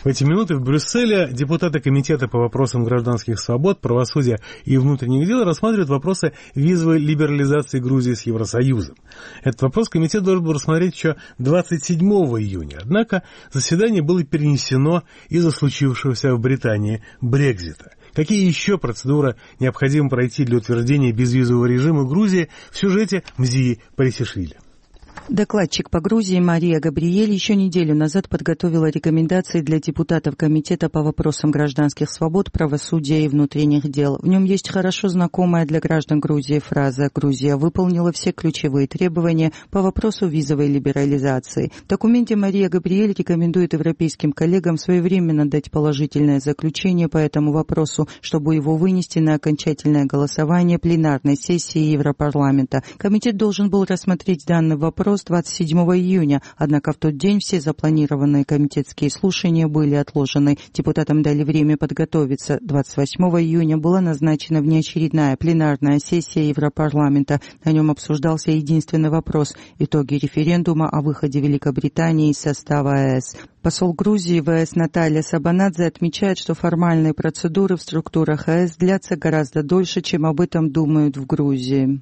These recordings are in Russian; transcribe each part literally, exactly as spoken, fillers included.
В эти минуты в Брюсселе депутаты Комитета по вопросам гражданских свобод, правосудия и внутренних дел рассматривают вопросы визовой либерализации Грузии с Евросоюзом. Этот вопрос комитет должен был рассмотреть еще двадцать седьмого июня. Однако заседание было перенесено из-за случившегося в Британии Брекзита. Какие еще процедуры необходимо пройти для утверждения безвизового режима Грузии, в сюжете Мзии Парисишвили. Докладчик по Грузии Мария Габриэль еще неделю назад подготовила рекомендации для депутатов Комитета по вопросам гражданских свобод, правосудия и внутренних дел. В нем есть хорошо знакомая для граждан Грузии фраза «Грузия выполнила все ключевые требования по вопросу визовой либерализации». В документе Мария Габриэль рекомендует европейским коллегам своевременно дать положительное заключение по этому вопросу, чтобы его вынести на окончательное голосование пленарной сессии Европарламента. Комитет должен был рассмотреть данный вопрос двадцать седьмого июня, однако в тот день все запланированные комитетские слушания были отложены. Депутатам дали время подготовиться. двадцать восьмого июня была назначена внеочередная пленарная сессия Европарламента. На нем обсуждался единственный вопрос – итоги референдума о выходе Великобритании из состава ЕС. Посол Грузии в ЕС Наталья Сабанадзе отмечает, что формальные процедуры в структурах ЕС длятся гораздо дольше, чем об этом думают в Грузии.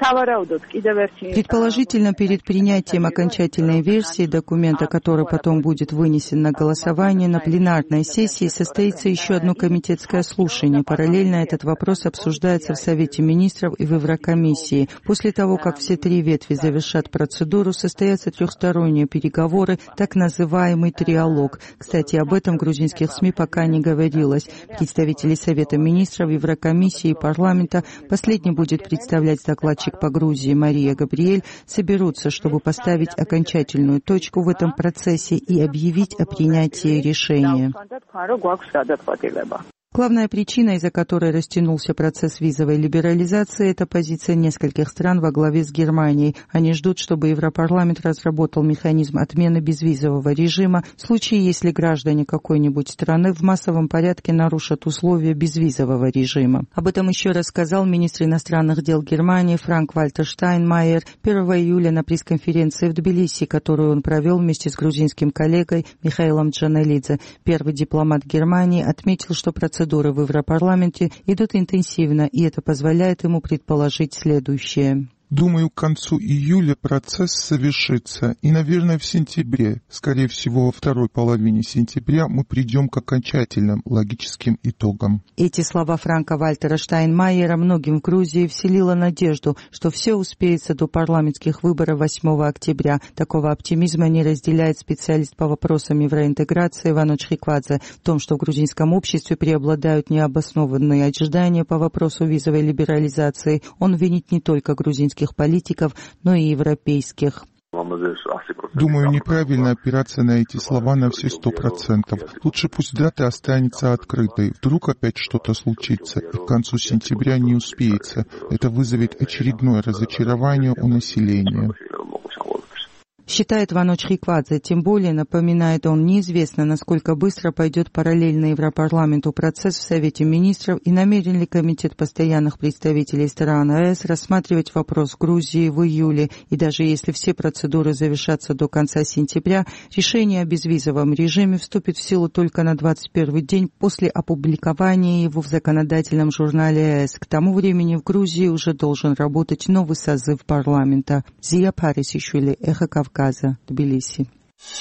Предположительно, перед принятием окончательной версии документа, который потом будет вынесен на голосование, на пленарной сессии состоится еще одно комитетское слушание. Параллельно этот вопрос обсуждается в Совете министров и в Еврокомиссии. После того, как все три ветви завершат процедуру, состоятся трехсторонние переговоры, так называемый триалог. Кстати, об этом в грузинских СМИ пока не говорилось. Представители Совета министров, Еврокомиссии и парламента, последний будет представлять докладчик по Грузии Мария Габриэль, соберутся, чтобы поставить окончательную точку в этом процессе и объявить о принятии решения. Главная причина, из-за которой растянулся процесс визовой либерализации, это позиция нескольких стран во главе с Германией. Они ждут, чтобы Европарламент разработал механизм отмены безвизового режима в случае, если граждане какой-нибудь страны в массовом порядке нарушат условия безвизового режима. Об этом еще рассказал министр иностранных дел Германии Франк-Вальтер Штайнмайер первого июля на пресс-конференции в Тбилиси, которую он провел вместе с грузинским коллегой Михаилом Джанелидзе. Первый дипломат Германии отметил, что процесс Процедуры в Европарламенте идут интенсивно, и это позволяет ему предположить следующее. Думаю, к концу июля процесс совершится, и, наверное, в сентябре, скорее всего, во второй половине сентября, мы придем к окончательным логическим итогам. Эти слова Франка-Вальтера Штайнмайера многим в Грузии вселило надежду, что все успеется до парламентских выборов восьмого октября. Такого оптимизма не разделяет специалист по вопросам евроинтеграции Вануч Риквадзе. В том, что в грузинском обществе преобладают необоснованные ожидания по вопросу визовой либерализации, он винит не только грузинских политиков, но и европейских. Думаю, неправильно опираться на эти слова на все сто процентов. Лучше пусть дата останется открытой. Вдруг опять что-то случится, и к концу сентября не успеется. Это вызовет очередное разочарование у населения. Считает Вануч Риквадзе, тем более, напоминает он, неизвестно, насколько быстро пойдет параллельно Европарламенту процесс в Совете министров и намерен ли Комитет постоянных представителей стран ЕС рассматривать вопрос Грузии в июле. И даже если все процедуры завершатся до конца сентября, решение о безвизовом режиме вступит в силу только на двадцать первый день после опубликования его в законодательном журнале ЕС. К тому времени в Грузии уже должен работать новый созыв парламента. Зия Парисишвили, Эхо Кавказа, Тбилиси.